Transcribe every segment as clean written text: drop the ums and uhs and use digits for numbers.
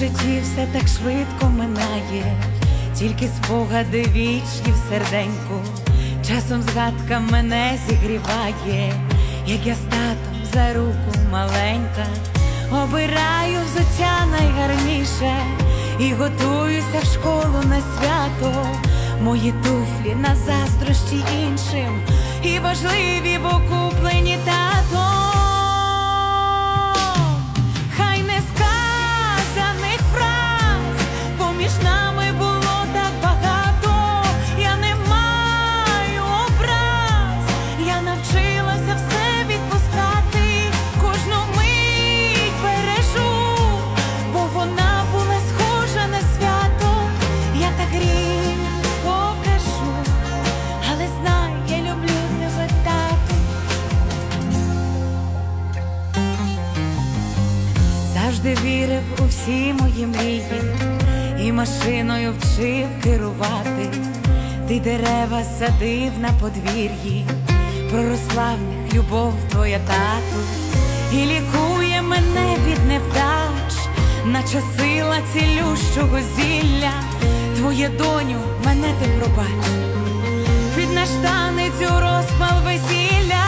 житті все так швидко минає, тільки спогади вічні в серденьку. Часом згадка мене зігріває, як я з татом за руку маленька обираю взуття найгарніше і готуюся в школу на свято. Мої туфлі на заздрощі іншим, і важливі, бо куплені татом. Хай несказаних фраз поміж нами було так багато. Я не маю образ, я навчилася все відпускати, кожну мить бережу, бо вона була схожа на свято. Я так гріх покажу, але знай, я люблю тебе, тату. Завжди вірив у всі мої мрії і машиною вчив керувати. Ти дерева садив на подвір'ї, проросла в них любов твоя, тату, і лікує мене від невдач, наче сила цілющого зілля. Твоє, доню, мене ти пробач, під наш танець у розпал весілля.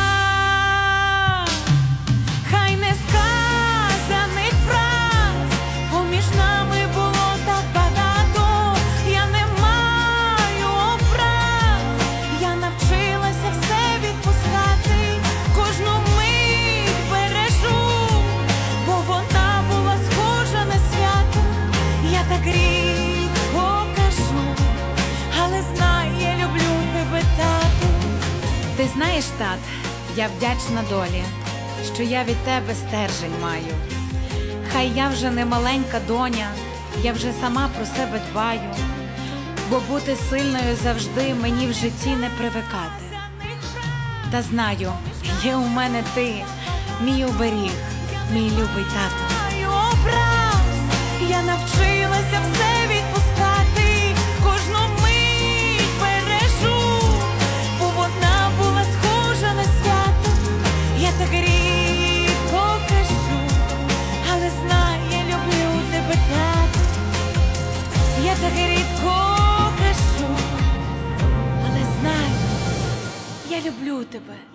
Хай несказаних фраз поміж нами було так багато. Я не маю образ, я навчилася все відпускати, кожну мить бережу, бо вона була схожа на свято. Я так гріх покажу, але знай, я люблю тебе, тату. Ти знаєш, тат, я вдячна долі, що я від тебе стержень маю. Хай я вже не маленька доня, я вже сама про себе дбаю, бо бути сильною завжди мені в житті не привикати. Та знаю, є у мене ти, мій оберіг, мій любий тато. Я навчилася все відпускати, кожну мить бережу, бо вона була схожа на свято. Я так рід покажу, але знай, я люблю тебе, тату. Я так рідко кажу, але знай, я люблю тебе.